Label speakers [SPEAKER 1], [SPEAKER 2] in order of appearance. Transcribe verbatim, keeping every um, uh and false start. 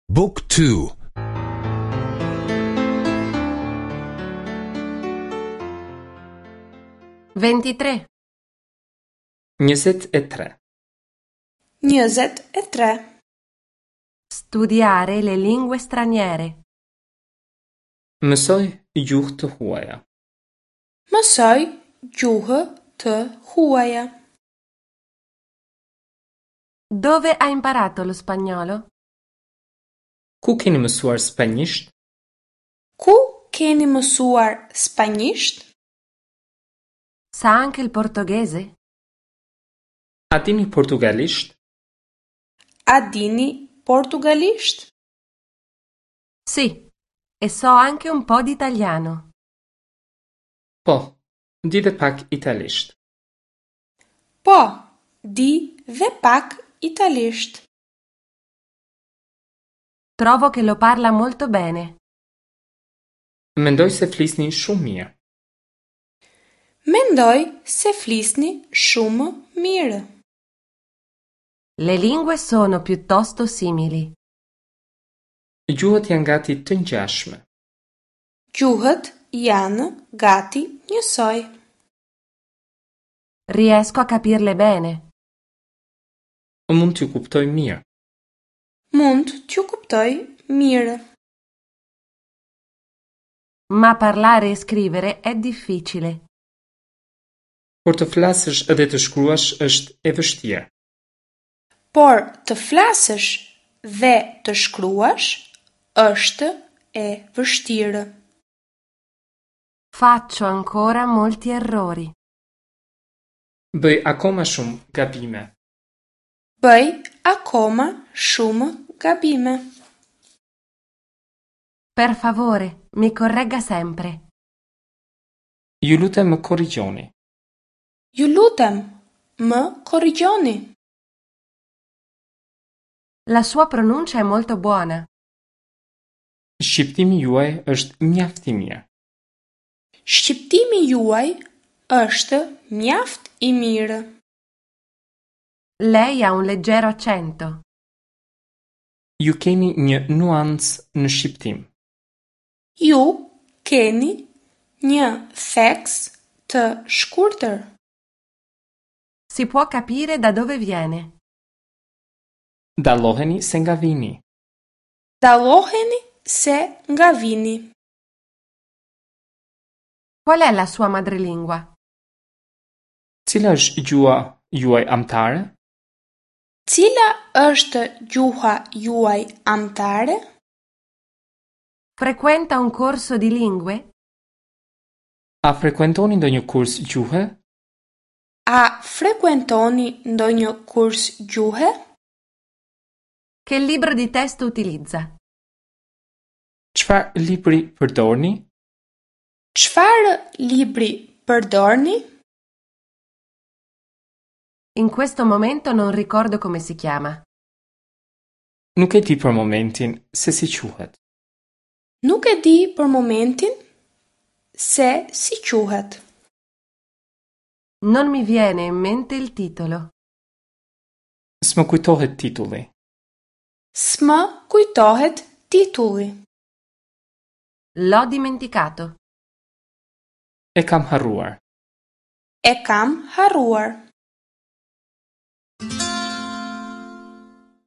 [SPEAKER 1] Book two.
[SPEAKER 2] ventitré.
[SPEAKER 3] njëzet e tre.
[SPEAKER 4] njëzet e tre.
[SPEAKER 2] Studiare le lingue straniere.
[SPEAKER 3] Mësoj gjuhë të huaja.
[SPEAKER 4] Mësoj gjuhë të huaja.
[SPEAKER 2] Dove hai imparato lo spagnolo?
[SPEAKER 3] Ku keni mësuar spanjisht?
[SPEAKER 4] Ku keni mësuar spanjisht?
[SPEAKER 2] Sa anche il portoghese?
[SPEAKER 3] A dini portugalisht?
[SPEAKER 4] A dini portugalisht?
[SPEAKER 2] Sì, e so anche un po' di italiano.
[SPEAKER 3] Po, di dhe pak italisht.
[SPEAKER 4] Po, di dhe pak italisht.
[SPEAKER 2] Trovo che lo parla molto bene.
[SPEAKER 3] Mendoj se flisni shumë mirë.
[SPEAKER 4] Mendoj se flisni shumë mirë.
[SPEAKER 2] Le lingue sono piuttosto simili.
[SPEAKER 3] Gjuhët janë gati të ngjashme.
[SPEAKER 4] Gjuhët janë gati njësoj.
[SPEAKER 2] Riesco a capirle bene.
[SPEAKER 3] Mund t'ju kuptoj mirë.
[SPEAKER 4] Mund t'ju kuptoj mirë.
[SPEAKER 2] Ma parlare e scrivere è difficile.
[SPEAKER 3] Por të flasësh edhe të shkruash është e vështirë.
[SPEAKER 4] Por të flasësh dhe të shkruash është e vështirë.
[SPEAKER 2] Faccio ancora molti errori.
[SPEAKER 3] Bëj akoma shumë gabime.
[SPEAKER 4] Bëj akoma shumë gabime.
[SPEAKER 2] Per favore, mi corregga sempre.
[SPEAKER 3] Ju lutem më korrigjoni.
[SPEAKER 4] Ju lutem, më korrigjoni.
[SPEAKER 2] La sua pronuncia è molto buona.
[SPEAKER 3] Shqiptimi juaj është mjaft i mirë.
[SPEAKER 4] Shqiptimi juaj është mjaft i mirë.
[SPEAKER 2] Lei ha un leggero accento.
[SPEAKER 3] Ju keni një nuancë në shqiptim.
[SPEAKER 4] Ju keni një theks të shkurtër.
[SPEAKER 2] Si può capire da dove viene.
[SPEAKER 3] Dalloheni se nga vini.
[SPEAKER 4] Dalloheni se nga vini.
[SPEAKER 2] Qual è la sua madrelingua?
[SPEAKER 3] Cila është gjua juaj amtare?
[SPEAKER 4] Cila është gjuha juaj amtare?
[SPEAKER 2] Frequenta un corso di lingue?
[SPEAKER 3] A frekuentoni ndonjë kurs gjuhe?
[SPEAKER 4] A frekuentoni ndonjë kurs gjuhe?
[SPEAKER 2] Che libro di testo utilizza?
[SPEAKER 3] Çfarë libri përdorni?
[SPEAKER 4] Çfarë libri përdorni?
[SPEAKER 2] In questo momento non ricordo come si chiama.
[SPEAKER 3] Nuk e di për momentin se si quhet.
[SPEAKER 4] Nuk e di për momentin se si quhet.
[SPEAKER 2] Non mi viene in mente il titolo.
[SPEAKER 3] S'më kujtohet titulli.
[SPEAKER 4] S'më kujtohet titulli.
[SPEAKER 2] L'ho dimenticato.
[SPEAKER 3] E kam harruar.
[SPEAKER 4] E kam harruar.